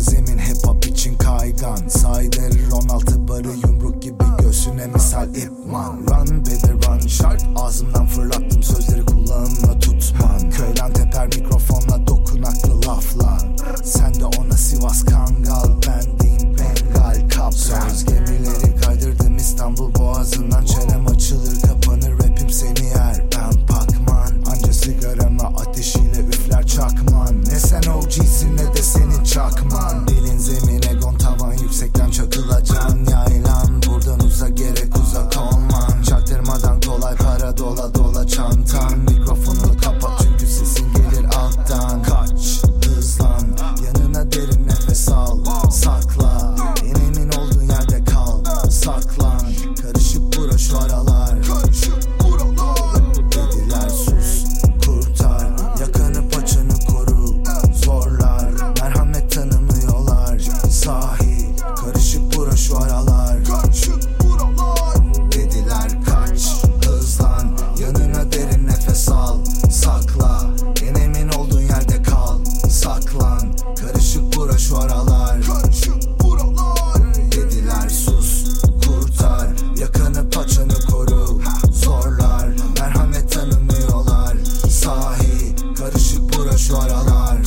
zemin hip hop için kaygan. Saydır 16 barı yumruk gibi göğsüne misal ipman. Run baby run şart, ağzımdan fırlattım sözleri kulağımla tutman. Köylen teper mikrofonla dokunaklı laflan. Sen de ona Sivas Kangal, ben diyeyim Bengal Kaplan. Söz gemileri kaydırdım İstanbul boğazından. Çenem açılır kapanır rapim seni yer. Ben Pacman, anca sigaramla ateşiyle üfler çakman. Ne sen OG'sin ne de senin çakman. Dilin zemin egon tavan yüksekten çakılacan. Yaylan buradan uzak gerek uzak olman. Çaktırmadan kolay para dola dola çantan. Mikrofonu kapat çünkü sesin gelir alttan. Kaç hızlan yanına derin nefes al. Sakla en emin olduğun yerde kal. Saklan karışık bura şu aralar. Dediler sus kurtar, yakanı paçanı koru. Zorlar merhamet tanımıyorlar. Sahi karışık bura şu aralar. Dediler kaç hızlan yanına derin nefes al. Sakla en emin olduğun yerde kal. Saklan karışık bura şu aralar. Dediler sus kurtar, yakanı paçanı koru. Zorlar merhamet tanımıyorlar. Sahi karışık bura şu aralar.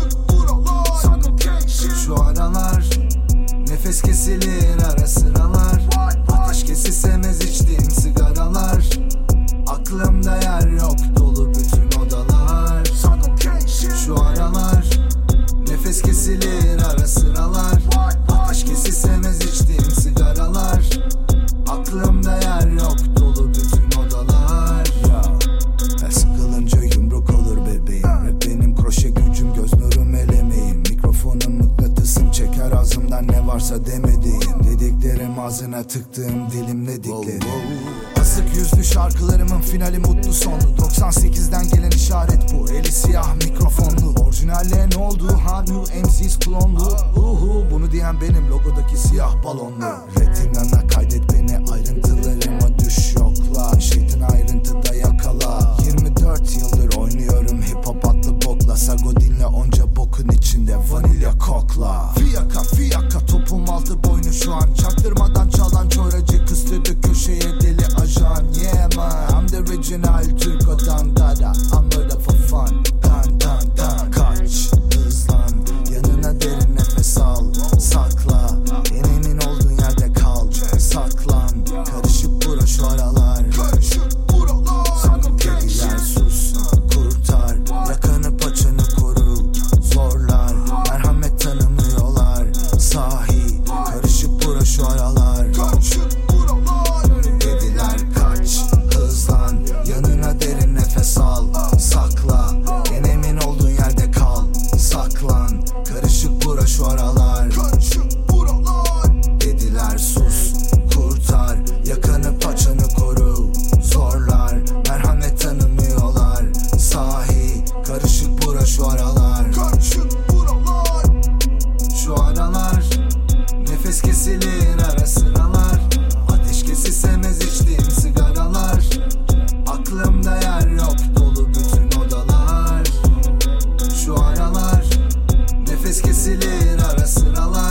Şu aralar nefes kesilir ara sıralar. Ateş kesi sevmez içtiğim sigaralar. Aklımda yer yok dolu bütün odalar. Şu aralar nefes kesilir ara sıralar. Ateş kesi sevmez içtiğim sigaralar. Aklımda yer yok dolu bütün odalar. Ya sıkılınca yumruk olur bebeğim. Rap benim kroşe gücüm, göz nurum elemeğim. Mikrofonum mıknatısım, çeker ağzımdan ne varsa demediğim. Dediklerim ağzına tıktığım dilim dedikleri. Asık yüzlü şarkılarımın finali mutlu sonlu. 98'den gelen işaret bu, eli siyah mikrofonlu. Orijinalliğe ne oldu ha, new MC's klonlu. Bunu diyen benim, logodaki siyah balonlu. Retinana kaydet beni, ayrıntılarıma düş yokla. Şeytan ayrıntıda yakala. 24 yıldır oynuyorum hip hop adlı bokla. Sago dinle onca bokun içinde vanilya kokla. Fiyaka topum altı boynu şu an. Çaktırmadan çalan çoracı kıstırdı köşeye deli ajan. Yeah man, I'm the original Türko Dandara. I'm murder for fun. Dan kaç hızlan yanına derin nefes al. Sakla en emin olduğun yerde kal. Saklan karışık bura şu aralar. Dediler sus kurtar, yakanı paçanı koru. Zorlar merhamet tanımıyorlar. Sahi karışık bura şu aralar. Dediler kaç hızlan yanına derin nefes al. Sakla en emin olduğun yerde kal. Saklan karışık bura şu aralar. Dediler sus kurtar, yakanı paçanı koru. Zorlar merhamet tanımıyorlar. Sahi karışık bura şu aralar. Şu aralar nefes kesilir ara sıralar. Ateş kesi sevmez içtiğim sigaralar. Aklımda yer yok dolu bütün odalar. Şu aralar nefes kesilir ara sıralar.